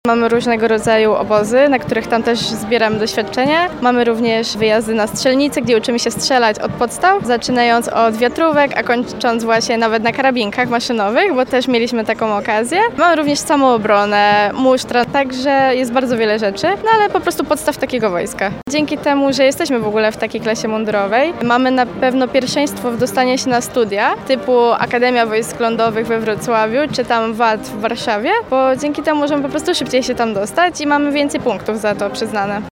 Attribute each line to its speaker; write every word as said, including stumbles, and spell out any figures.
Speaker 1: Mamy różnego rodzaju obozy, na których tam też zbieramy doświadczenie. Mamy również wyjazdy na strzelnice, gdzie uczymy się strzelać od podstaw, zaczynając od wiatrówek, a kończąc właśnie nawet na karabinkach maszynowych, bo też mieliśmy taką okazję. Mamy również samoobronę, musztra, także jest bardzo wiele rzeczy, no ale po prostu podstaw takiego wojska. Dzięki temu, że jesteśmy w ogóle w takiej klasie mundurowej, mamy na pewno pierwszeństwo w dostanie się na studia typu Akademia Wojsk Lądowych we Wrocławiu, czy tam W A D w Warszawie, bo dzięki temu możemy po prostu szybciej się tam dostać i mamy więcej punktów za to przyznane.